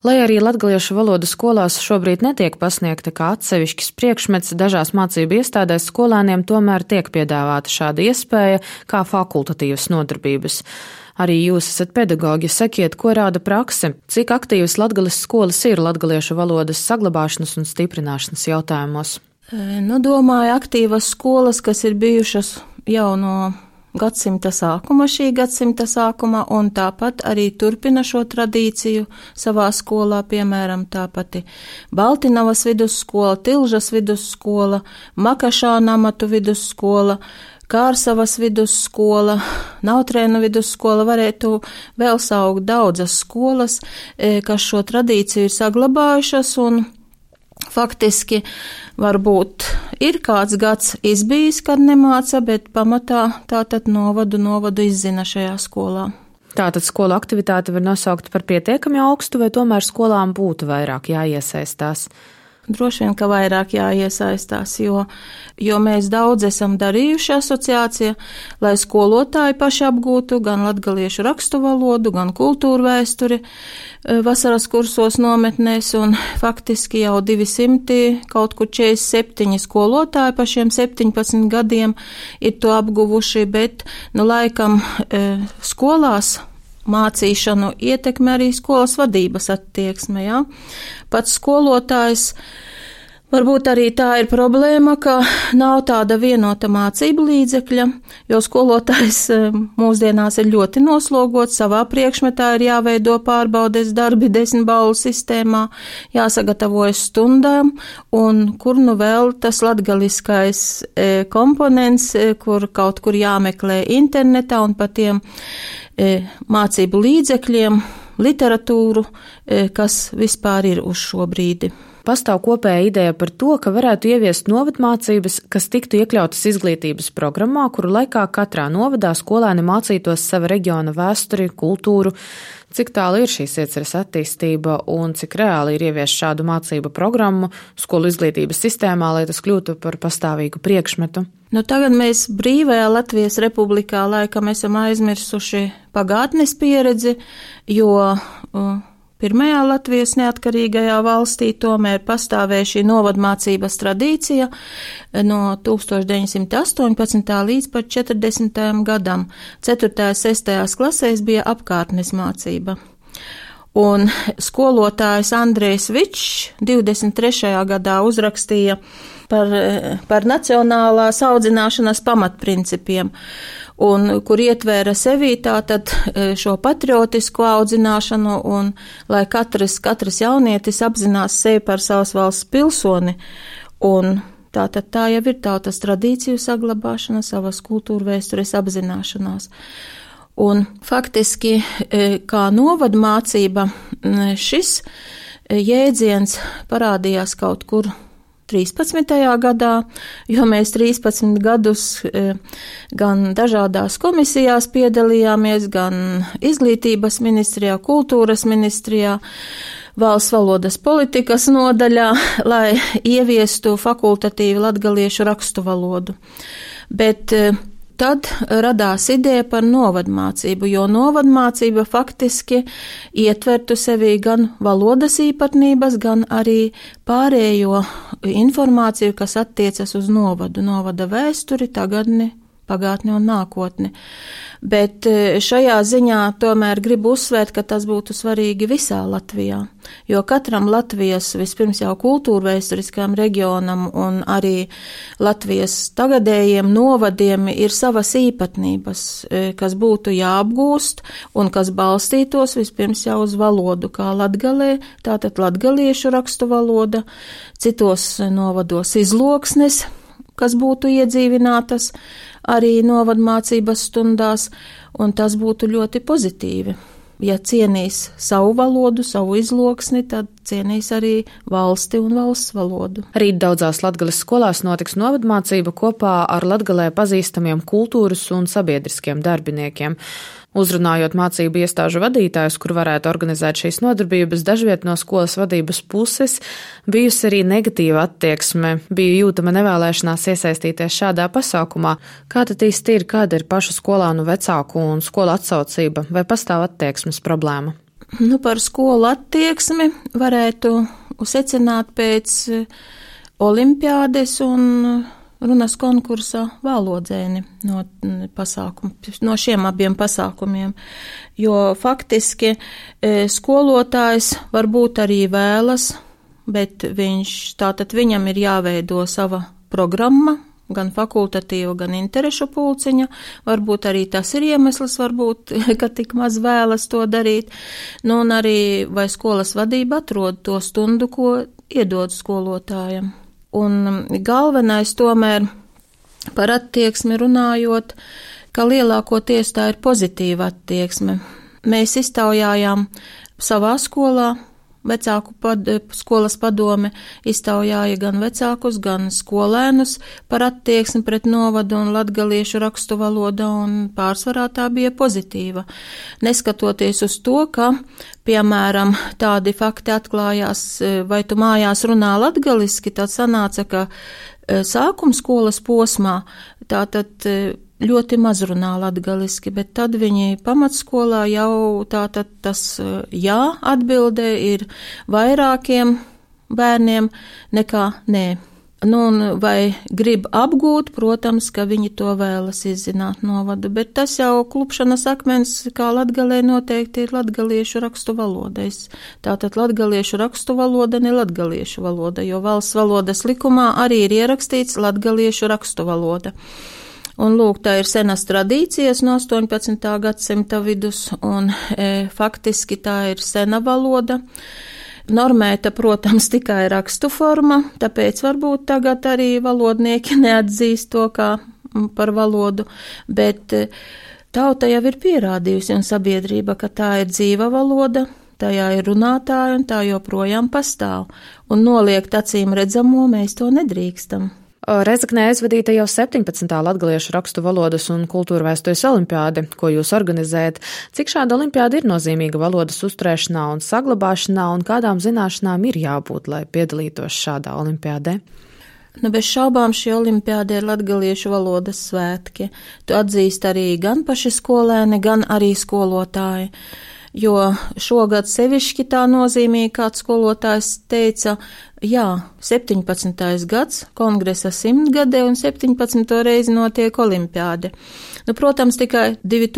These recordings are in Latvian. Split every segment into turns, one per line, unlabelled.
Lai arī latgaliešu valoda skolās šobrīd netiek pasniegta kā atsevišķs priekšmets, dažās mācību iestādēs skolēniem tomēr tiek piedāvāta šāda iespēja kā fakultatīvas nodarbības. Arī jūs esat pedagoģi, sakiet, ko rāda prakse, cik aktīvas latgales skolas ir latgaliešu valodas saglabāšanas un stiprināšanas jautājumos?
Domāju, aktīvas skolas, kas ir bijušas jau no gadsimta sākuma, šī gadsimta sākuma, un tāpat arī turpina šo tradīciju savā skolā, piemēram, tāpati Baltinavas vidusskola, Tilžas vidusskola, Makašāna amatu vidusskola, Kārsavas vidusskola, Nautrēnu vidusskola, varētu vēl saukt daudzas skolas, kas šo tradīciju ir saglabājušas, un faktiski varbūt ir kāds gads izbijis, kad nemāca, bet pamatā tātad novadu izzina šajā skolā.
Tātad skolu aktivitāte var nosaukt par pietiekami augstu, vai tomēr skolām būtu vairāk jāiesaistās?
Droši vien, ka vairāk jāiesaistās, jo mēs daudz esam darījuši asociācija, lai skolotāji paši apgūtu gan latgaliešu rakstu valodu, gan kultūru vēsturi vasaras kursos nometnēs, un faktiski jau 200, kaut kur 47 skolotāji pa šiem 17 gadiem ir to apguvuši, bet, laikam, skolās mācīšanu ietekmē arī skolas vadības attieksme, jā. Pats skolotājs, varbūt arī tā ir problēma, ka nav tāda vienota mācību līdzekļa, jo skolotājs mūsdienās ir ļoti noslogots, savā priekšmetā ir jāveido pārbaudes darbi 10 balvu sistēmā, jāsagatavojas stundām, un kur vēl tas latgaliskais komponents, kur kaut kur jāmeklē internetā un pa tiem mācību līdzekļiem, literatūru, kas vispār ir uz šo brīdi.
Pastāv kopēja ideja par to, ka varētu ieviest novadmācības, kas tiktu iekļautas izglītības programmā, kuru laikā katrā novadā skolēni mācītos sava reģiona vēsturi, kultūru. Cik tālu ir šīs ieceres attīstība un cik reāli ir ieviest šādu mācību programmu skolu izglītības sistēmā, lai tas kļūtu par pastāvīgu priekšmetu?
Tagad mēs brīvajā Latvijas republikā laikam esam aizmirsuši pagātnes pieredzi, jo pirmajā Latvijas neatkarīgajā valstī tomēr pastāvēja šī novadmācības tradīcija no 1918. līdz pat 40. gadam. 4. 6. klasēs bija apkārtnes mācība. Un skolotājs Andrejs Vičs 23. gadā uzrakstīja par nacionālās audzināšanas pamatprincipiem, un kur ietvēra sevī tātad šo patriotisku audzināšanu, un lai katrs jaunietis apzinās sevi par savas valsts pilsoni, un tātad tā jau ir tautas tradīciju saglabāšana, savas kultūra vēstures apzināšanās. Un faktiski, kā novadmācība, šis jēdziens parādījās kaut kur 13. gadā, jo mēs 13 gadus gan dažādās komisijās piedalījāmies, gan izglītības ministrijā, kultūras ministrijā, valsts valodas politikas nodaļā, lai ieviestu fakultatīvi latgaliešu rakstu valodu. Bet tad radās ideja par novadmācību, jo novadmācība faktiski ietvertu sevī gan valodas īpatnības, gan arī pārējo informāciju, kas attiecas uz novada vēsturi, tagadni, pagātni un nākotni. Bet šajā ziņā tomēr gribu uzsvērt, ka tas būtu svarīgi visā Latvijā, jo katram Latvijas vispirms jau kultūrvēsturiskajam reģionam un arī Latvijas tagadējiem novadiem ir savas īpatnības, kas būtu jāapgūst un kas balstītos vispirms jau uz valodu, kā Latgalē, tātad latgaliešu rakstu valoda, citos novados izloksnes, kas būtu iedzīvinātas arī novadmācības stundās, un tas būtu ļoti pozitīvi. Ja cienīs savu valodu, savu izloksni, tad cienīs arī valsti un valsts valodu.
Rīt daudzās Latgales skolās notiks novadmācība kopā ar Latgalē pazīstamiem kultūras un sabiedriskiem darbiniekiem. Uzrunājot mācību iestāžu vadītājus, kur varētu organizēt šīs nodarbības, dažviet no skolas vadības puses bijusi arī negatīva attieksme, bija jūtama nevēlēšanās iesaistīties šādā pasākumā. Kā tad īsti ir, kāda ir pašu skolānu vecāku un skolu atsaucība, vai pastāv attieksmes problēma?
Par skolu attieksmi varētu secināt pēc olimpiādes un runas konkursa valodzēni no šiem abiem pasākumiem, jo faktiski skolotājs varbūt arī vēlas, bet viņam ir jāveido sava programma, gan fakultatīva, gan interešu pulciņa. Varbūt arī tas ir iemesls, ka tik maz vēlas to darīt. Un arī vai skolas vadība atrod to stundu, ko iedod skolotājam. Un galvenais tomēr par attieksmi runājot, ka lielākoties tā ir pozitīva attieksme. Mēs iztaujājām savā skolā, skolas padome iztaujāja gan vecākus, gan skolēnus par attieksmi pret novadu un latgaliešu rakstu valodu, un pārsvarā tā bija pozitīva. Neskatoties uz to, ka, piemēram, tādi fakti atklājās, vai tu mājās runā latgaliski, tad sanāca, ka sākuma skolas posmā tātad ļoti maz runā latgaliski, bet tad viņi pamatskolā jau tātad tas jā atbildē ir vairākiem bērniem nekā nē. Un vai grib apgūt, protams, ka viņi to vēlas izzināt novadu, bet tas jau klupšanas akmens, kā latgalē noteikti ir latgaliešu rakstu valodais. Tātad latgaliešu rakstu valoda ne latgaliešu valoda, jo valsts valodas likumā arī ir ierakstīts latgaliešu rakstu valoda. Un lūk, tā ir senas tradīcijas no 18. gadsimta vidus, un faktiski tā ir sena valoda. Normēta, protams, tikai rakstu forma, tāpēc varbūt tagad arī valodnieki neatzīst to kā par valodu, bet tauta jau ir pierādījusi un sabiedrība, ka tā ir dzīva valoda, tajā ir runātāji un tā joprojām pastāv, un noliegt acīm redzamo mēs to nedrīkstam.
Rezeknē aizvadīta jau 17. latgaliešu rakstu valodas un kultūra vēstures olimpiāde, ko jūs organizējat. Cik šāda olimpiāda ir nozīmīga valodas uzturēšanā un saglabāšanā, un kādām zināšanām ir jābūt, lai piedalītos šādā olimpiādē?
Bez šaubām šī olimpiāde ir latgaliešu valodas svētki. To atzīst arī gan paši skolēni, gan arī skolotāji. Jo šogad sevišķi tā nozīmīgi, kāds skolotājs teica, 17. gads, kongresa 100-gade un 17. reizi notiek olimpiāde. Protams, tikai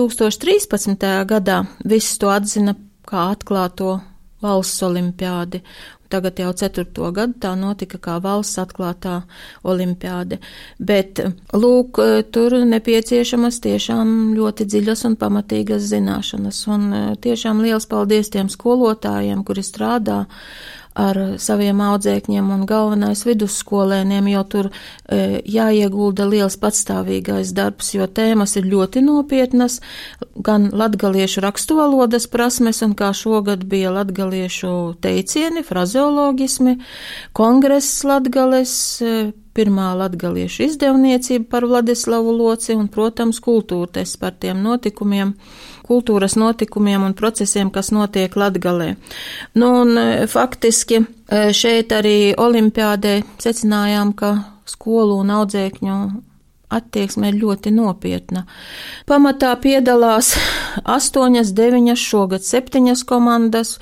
2013. gadā viss to atzina kā atklāto valsts olimpiādi. Tagad jau 4. gadu tā notika kā valsts atklātā olimpiāde. Bet, lūk, tur nepieciešamas tiešām ļoti dziļas un pamatīgas zināšanas. Un tiešām liels paldies tiem skolotājiem, kuri strādā ar saviem audzēkņiem un galvenais vidusskolēniem, jo tur jāiegulda liels patstāvīgais darbs, jo tēmas ir ļoti nopietnas, gan latgaliešu rakstu valodas prasmes, un kā šogad bija latgaliešu teicieni, frazeologismi, kongress Latgales, pirmā latgaliešu izdevniecība par Vladislavu Loci un, protams, kultūrtests par tiem notikumiem, kultūras notikumiem un procesiem, kas notiek Latgalē. Un faktiski šeit arī olimpiādē secinājām, ka skolu un audzēkņu attieksme ir ļoti nopietna. Pamatā piedalās 8, 9, šogad 7 komandas.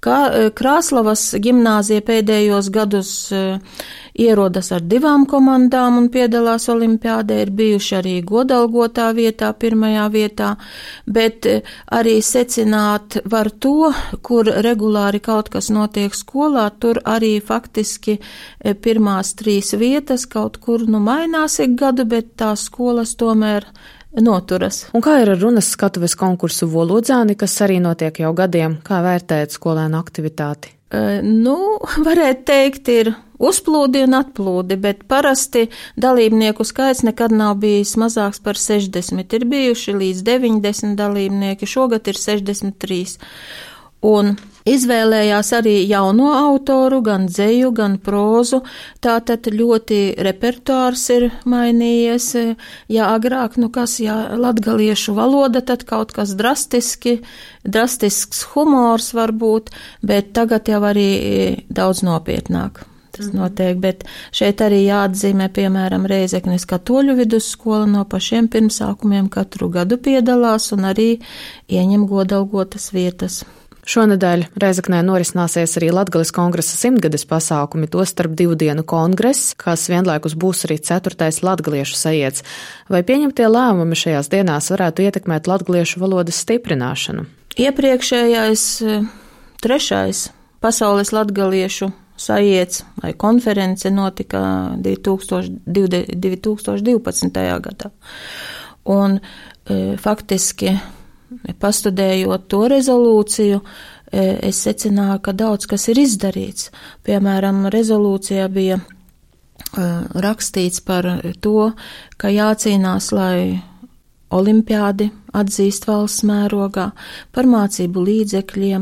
Krāslavas gimnāzija pēdējos gadus ierodas ar 2 komandām un piedalās olimpiādē, ir bijuši arī godalgotā vietā, 1. vietā, bet arī secināt var to, kur regulāri kaut kas notiek skolā, tur arī faktiski pirmās 3 vietas kaut kur mainās ik gadu, bet tās skolas tomēr noturas.
Un kā ir ar runas skatuves konkursu Volodzāni, kas arī notiek jau gadiem? Kā vērtēt skolēnu aktivitāti?
Varētu teikt, ir uzplūdi un atplūdi, bet parasti dalībnieku skaits nekad nav bijis mazāks par 60. Ir bijuši līdz 90 dalībnieki, šogad ir 63. Un izvēlējās arī jauno autoru, gan dzeju, gan prózu, tātad ļoti repertuārs ir mainījies, ja agrāk, latgaliešu valoda, tad kaut kas drastisks humors varbūt, bet tagad jau arī daudz nopietnāk. Tas notiek, bet šeit arī jāatzīmē, piemēram, Rēzeknes katoļu vidusskola no pašiem pirmsākumiem katru gadu piedalās un arī ieņem godalgotas vietas.
Šonedēļ Rēzeknē norisināsies arī Latgales kongresa 100-gades pasākumi, tostarp 2 dienu kongress, kas vienlaikus būs arī 4. latgaliešu sajiets. Vai pieņemtie lēmumi šajās dienās varētu ietekmēt latgaliešu valodas stiprināšanu?
Iepriekšējais 3. pasaules latgaliešu sajiets vai konference notika 2012. gadā. Un faktiski, pastudējot to rezolūciju, es secināju, ka daudz kas ir izdarīts. Piemēram, rezolūcijā bija rakstīts par to, ka jācīnās, lai olimpiādi atzīst valsts mērogā, par mācību līdzekļiem,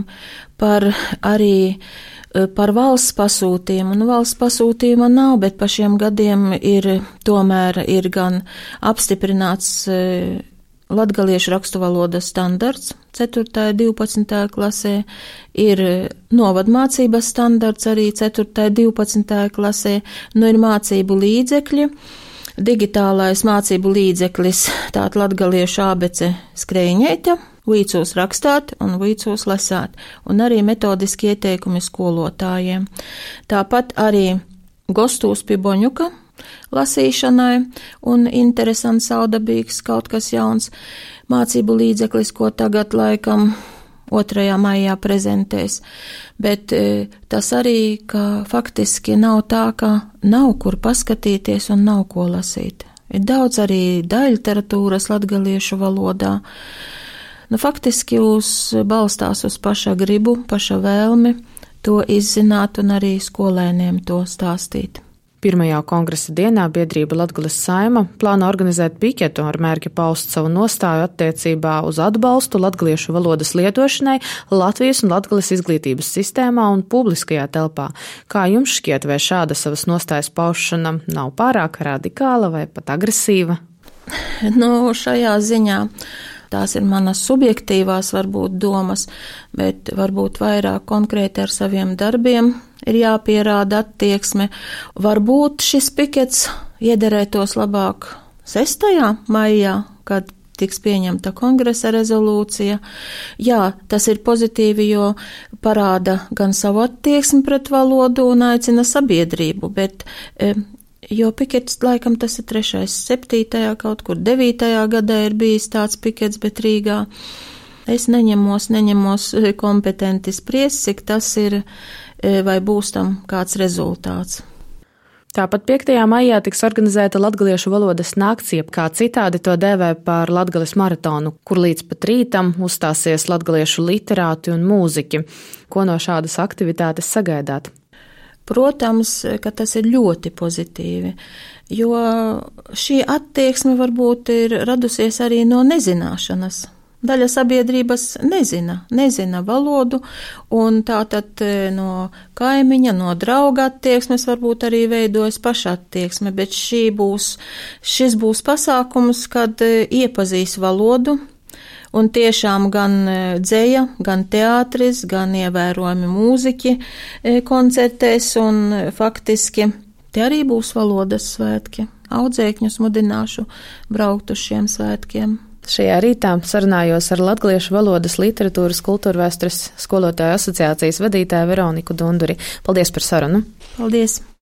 par valsts pasūtījumu. Valsts pasūtījuma nav, bet pa šiem gadiem tomēr ir gan apstiprināts latgaliešu raksturvalodas standarts 4. 12. klasē, ir novadmācības standarts arī 4. 12. klasē, ir mācību līdzekļi, digitālais mācību līdzeklis, tātad latgaliešu abece skrējņeita, vīcūs rakstāt un vīcūs lasāt, un arī metodiski ieteikumi skolotājiem. Tāpat arī gostūs pie Boņuka lasīšanai, un interesants, saudabīgs, kaut kas jauns mācību līdzeklis, ko tagad laikam 2. maijā prezentēs. Bet tas arī, ka faktiski nav tā, ka nav kur paskatīties un nav ko lasīt. Ir daudz arī daļliteratūras latgaliešu valodā. Faktiski balstās uz paša gribu, paša vēlmi to izzināt un arī skolēniem to stāstīt.
1. kongresa dienā biedrība Latgales Saima plāno organizēt piketu ar mērķi paust savu nostāju attiecībā uz atbalstu latgaliešu valodas lietošanai Latvijas un Latgales izglītības sistēmā un publiskajā telpā. Kā jums šķiet, vai šāda savas nostājas paušana nav pārāk radikāla vai pat agresīva?
Šajā ziņā tās ir manas subjektīvās varbūt domas, bet varbūt vairāk konkrēti ar saviem darbiem ir jāpierāda attieksme. Varbūt šis pikets iederētos labāk 6. maijā, kad tiks pieņemta kongresa rezolūcija. Jā, tas ir pozitīvi, jo parāda gan savu attieksmi pret valodu un aicina sabiedrību, bet jo pikets, laikam tas ir 3., 7., kaut kur 9. gadā ir bijis tāds pikets, bet Rīgā es neņemos kompetenti spriest, cik tas ir vai būs tam kāds rezultāts.
Tāpat 5. maijā tiks organizēta latgaliešu valodas nakts, jeb kā citādi to dēvē par Latgales maratonu, kur līdz pat rītam uzstāsies latgaliešu literāti un mūziķi. Ko no šādas aktivitātes sagaidāt?
Protams, ka tas ir ļoti pozitīvi, jo šī attieksme varbūt ir radusies arī no nezināšanas. Daļa sabiedrības nezina valodu, un tātad no kaimiņa, no drauga attieksmes varbūt arī veidojas paša attieksme, bet šis būs pasākums, kad iepazīs valodu, un tiešām gan dzeja, gan teātris, gan ievērojami mūziķi koncertēs, un faktiski te arī būs valodas svētki. Audzēkņus mudināšu braukt uz šiem svētkiem.
Šajā rītā sarunājos ar latgaliešu valodas literatūras kultūrvēstures skolotāju asociācijas vadītāju Veroniku Dunduri. Paldies par sarunu!
Paldies!